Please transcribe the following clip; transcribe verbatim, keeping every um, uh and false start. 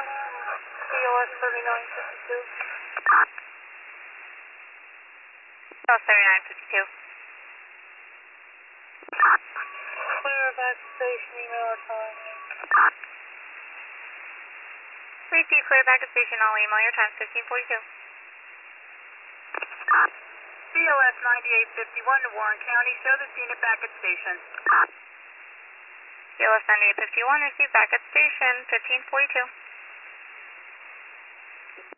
C O S thirty-nine fifty-two. C O S thirty-nine fifty-two. Clear back to station, email our time. Receive clear back to station, I'll email your time, fifteen forty-two. C O S ninety-eight fifty-one to Warren County, show the scene at back at station. C O S ninety-eight fifty-one, receive back at station, fifteen forty-two.